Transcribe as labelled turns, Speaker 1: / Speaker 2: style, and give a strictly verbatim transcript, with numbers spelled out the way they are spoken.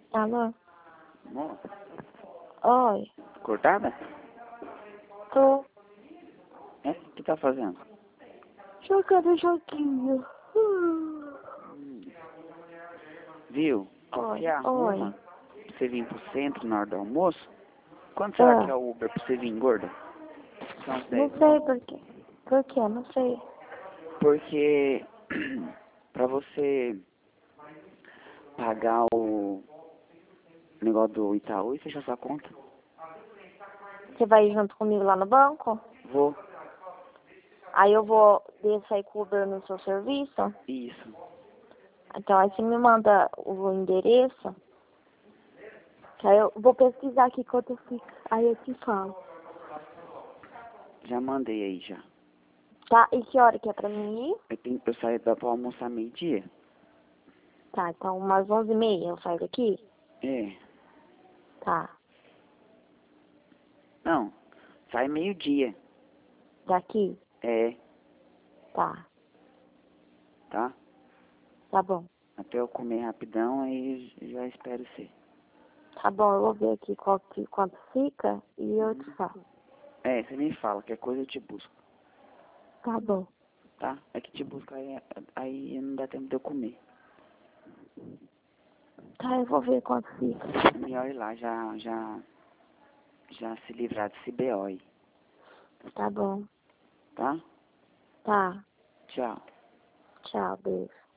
Speaker 1: Alô?
Speaker 2: Moça,
Speaker 1: Oi.
Speaker 2: cortada?
Speaker 1: Tô
Speaker 2: É? O que tá fazendo?
Speaker 1: jogando joguinho.
Speaker 2: Hum. Viu?
Speaker 1: Oi.
Speaker 2: Você arruma
Speaker 1: Oi.
Speaker 2: pra você vir pro centro na hora do almoço? Quanto será que é
Speaker 1: Ah,
Speaker 2: o Uber pra você vir, gorda? São uns
Speaker 1: não
Speaker 2: dez
Speaker 1: sei
Speaker 2: conto.
Speaker 1: por quê. Por quê? Não sei.
Speaker 2: Porque pra você pagar o negócio do Itaú e fechar sua conta.
Speaker 1: Você vai ir junto comigo lá no banco?
Speaker 2: Vou.
Speaker 1: Aí eu vou descer aí com o Uber no seu serviço?
Speaker 2: Isso.
Speaker 1: Então aí você me manda o endereço. Que aí eu vou pesquisar aqui quanto fica. Aí eu te falo.
Speaker 2: Já mandei aí já.
Speaker 1: Tá? E que hora que é pra mim ir?
Speaker 2: Eu, tenho, eu saio da pra almoçar meio-dia.
Speaker 1: Tá, então umas onze e meia eu saio daqui?
Speaker 2: É.
Speaker 1: Tá.
Speaker 2: Não. Sai meio-dia.
Speaker 1: Daqui?
Speaker 2: É.
Speaker 1: Tá.
Speaker 2: Tá?
Speaker 1: Tá bom.
Speaker 2: Até eu comer rapidão, aí já espero você.
Speaker 1: Tá bom, eu vou ver aqui qual que, quanto fica e eu te falo.
Speaker 2: É, você me fala, qualquer coisa eu te busco,
Speaker 1: Tá bom.
Speaker 2: tá? É que te buscar aí, aí não dá tempo de eu comer.
Speaker 1: Tá, eu vou ver quanto fica.
Speaker 2: É melhor ir lá, já, já, já se livrar desse B O aí,
Speaker 1: Tá bom.
Speaker 2: tá?
Speaker 1: Tá.
Speaker 2: Tchau.
Speaker 1: Tchau, beijo.